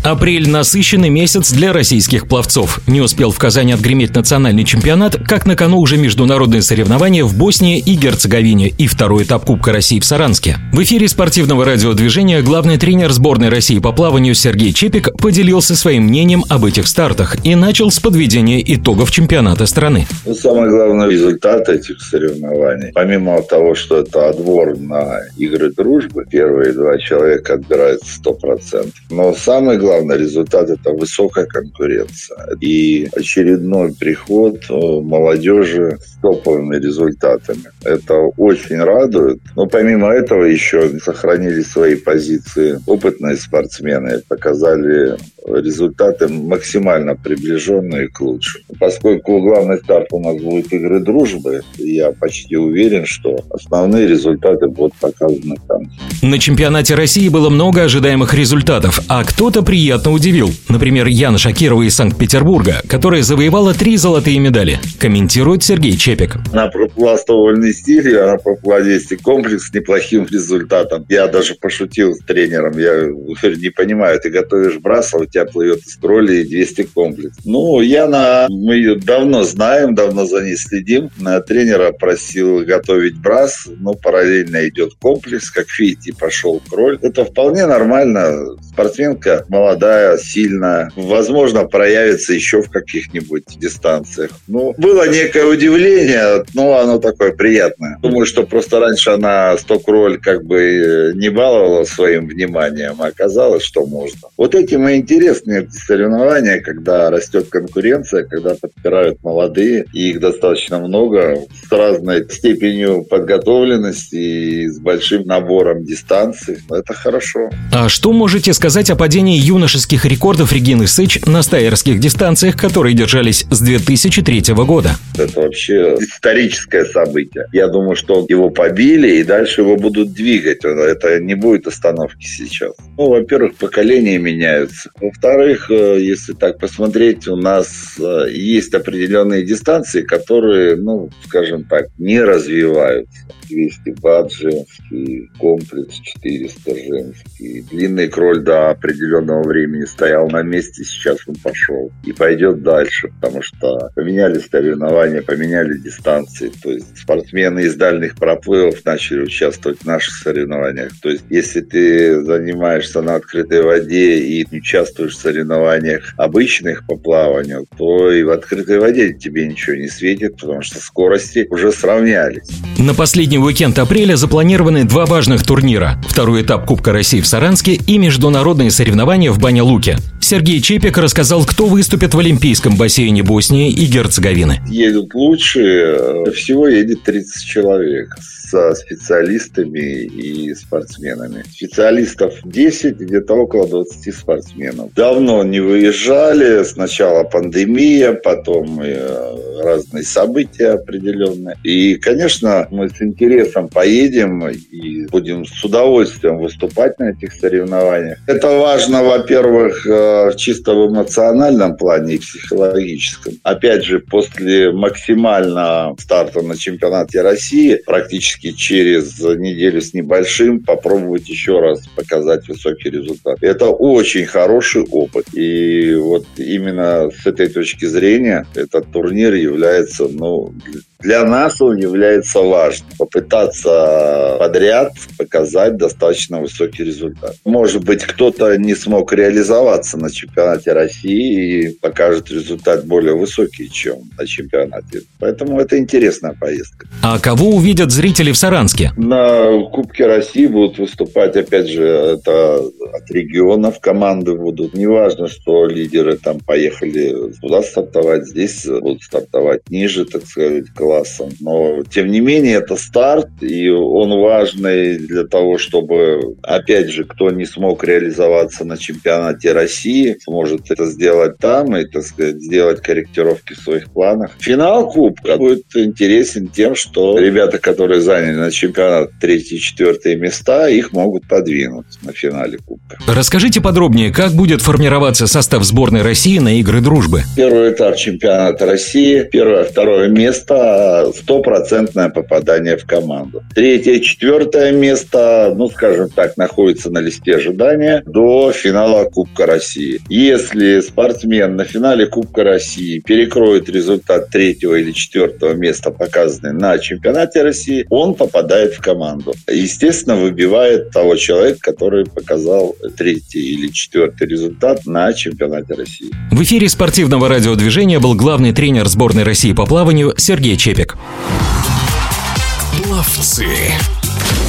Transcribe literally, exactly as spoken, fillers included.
Апрель – насыщенный месяц для российских пловцов. Не успел в Казани отгреметь национальный чемпионат, как на кону уже международные соревнования в Боснии и Герцеговине и второй этап Кубка России в Саранске. В эфире спортивного радиодвижения главный тренер сборной России по плаванию Сергей Чепик поделился своим мнением об этих стартах и начал с подведения итогов чемпионата страны. Ну, самый главный результат этих соревнований, помимо того, что это отбор на игры дружбы, первые два человека отбираются сто процентов, но самый главный Главный результат – это высокая конкуренция и очередной приход молодежи с топовыми результатами. Это очень радует. Но помимо этого еще сохранили свои позиции опытные спортсмены, показали результаты максимально приближенные к лучшему. Поскольку главный старт у нас будет игры дружбы, я почти уверен, что основные результаты будут показаны там. На чемпионате России было много ожидаемых результатов, а кто-то приятно удивил. Например, Яна Шакирова из Санкт-Петербурга, которая завоевала три золотые медали. Комментирует Сергей Чепик. Она проплыла сто вольный стиль, она проплыла двести комплекс с неплохим результатом. Я даже пошутил с тренером. Я не понимаю, ты готовишь брас, а у тебя плывет из кроли двести комплекс. Ну, Яна, мы ее давно знаем, давно за ней следим. Тренера просил готовить брас, но параллельно идет комплекс. Как видите, пошел кроль. Это вполне нормально. Спортсменка молодая, сильная. Возможно, проявится еще в каких-нибудь дистанциях. Ну, было некое удивление, но оно такое приятное. Думаю, что просто раньше она сто кроль как бы не баловала своим вниманием, а оказалось, что можно. Вот этим и интересные соревнования, когда растет конкуренция, когда подбирают молодые, и их достаточно много, с разной степенью подготовленности и с большим набором дистанций. Это хорошо. А что можете сказать о падении юношеских рекордов Регины Сыч на стайерских дистанциях, которые держались с две тысячи третьего года? Это вообще историческое событие. Я думаю, что его побили, и дальше его будут двигать. Это не будет остановки сейчас. Ну, во-первых, поколения меняются. Во-вторых, если так посмотреть, у нас есть определенные дистанции, которые, ну, скажем так, не развиваются. двести бат женский, комплекс четыреста женский. Длинный кроль до определенного времени стоял на месте, сейчас он пошел и пойдет дальше, потому что поменяли соревнования, поменяли дистанции. То есть спортсмены из дальних проплывов начали участвовать в наших соревнованиях. То есть если ты занимаешься на открытой воде и участвуешь в соревнованиях обычных по плаванию, то и в открытой воде тебе ничего не светит, потому что скорости уже сравнялись. На последний уикенд апреля запланированы два важных турнира. Второй этап Кубка России в Саранске и международные соревнования в Баня-Луке. Сергей Чепик рассказал, кто выступит в Олимпийском бассейне Боснии и Герцеговины. Едут лучшие. Всего едет тридцать человек со специалистами и спортсменами. Специалистов десять, где-то около двадцати спортсменов. Давно не выезжали. Сначала пандемия, потом разные события определенные. И, конечно, мы с интересом поедем и будем с удовольствием выступать на этих соревнованиях. Это важно, во-первых, чисто в эмоциональном плане и психологическом. Опять же, после максимального старта на чемпионате России, практически через неделю с небольшим, попробовать еще раз показать высокий результат. Это очень хороший опыт. И вот именно с этой точки зрения этот турнир является, ну, для нас он является важным. Попытаться подряд показать достаточно высокий результат. Может быть, кто-то не смог реализоваться на чемпионате России и покажет результат более высокий, чем на чемпионате. Поэтому это интересная поездка. А кого увидят зрители в Саранске? На Кубке России будут выступать, опять же, это от регионов команды будут. Неважно, что лидеры там поехали туда стартовать, здесь будут стартовать ниже, так сказать, классом. Но, тем не менее, это старт, и он важный для того, чтобы, опять же, кто не смог реализоваться на чемпионате России, сможет это сделать там и, так сказать, сделать корректировки в своих планах. Финал Кубка будет интересен тем, что ребята, которые заняли заняли на чемпионат третье-четвертые места, их могут подвинуть на финале Кубка. Расскажите подробнее, как будет формироваться состав сборной России на Игры дружбы? Первый этап чемпионата России, первое, второе место, стопроцентное попадание в команду. Третье, четвертое место, ну, скажем так, находится на листе ожидания до финала Кубка России. Если спортсмен на финале Кубка России перекроет результат третьего или четвертого места, показанный на чемпионате России, он попадает в команду. Естественно, выбивает того человека, который показал третий или четвертый результат на чемпионате России. В эфире спортивного радиодвижения был главный тренер сборной России по плаванию Сергей Чепик. Пловцы.